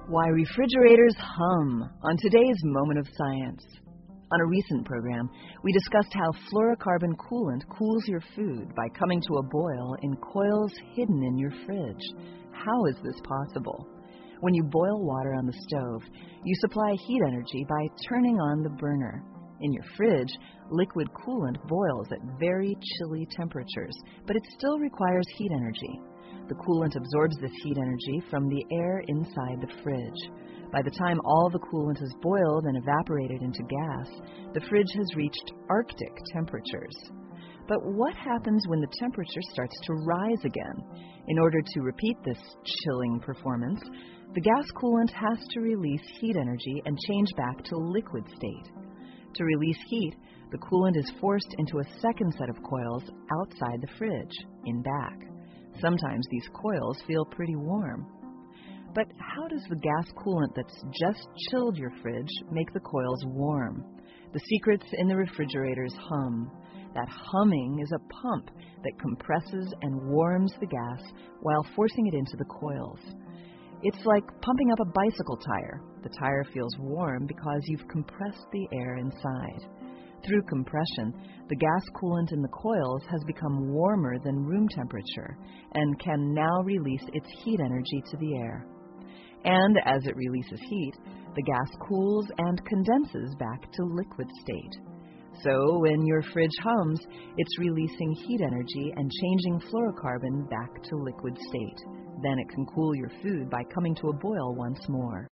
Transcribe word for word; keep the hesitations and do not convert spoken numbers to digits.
Why refrigerators hum on today's Moment of Science. On a recent program, we discussed how fluorocarbon coolant cools your food by coming to a boil in coils hidden in your fridge. How is this possible? When you boil water on the stove, you supply heat energy by turning on the burner. In your fridge, liquid coolant boils at very chilly temperatures, but it still requires heat energy. The coolant absorbs this heat energy from the air inside the fridge. By the time all the coolant is boiled and evaporated into gas, the fridge has reached Arctic temperatures. But what happens when the temperature starts to rise again? In order to repeat this chilling performance, the gas coolant has to release heat energy and change back to liquid state. To release heat, the coolant is forced into a second set of coils outside the fridge, in back. Sometimes these coils feel pretty warm. But how does the gas coolant that's just chilled your fridge make the coils warm? The secret's in the refrigerator's hum. That humming is a pump that compresses and warms the gas while forcing it into the coils. It's like pumping up a bicycle tire. The tire feels warm because you've compressed the air inside. Through compression, the gas coolant in the coils has become warmer than room temperature and can now release its heat energy to the air. And as it releases heat, the gas cools and condenses back to liquid state. So when your fridge hums, it's releasing heat energy and changing fluorocarbon back to liquid state. Then it can cool your food by coming to a boil once more.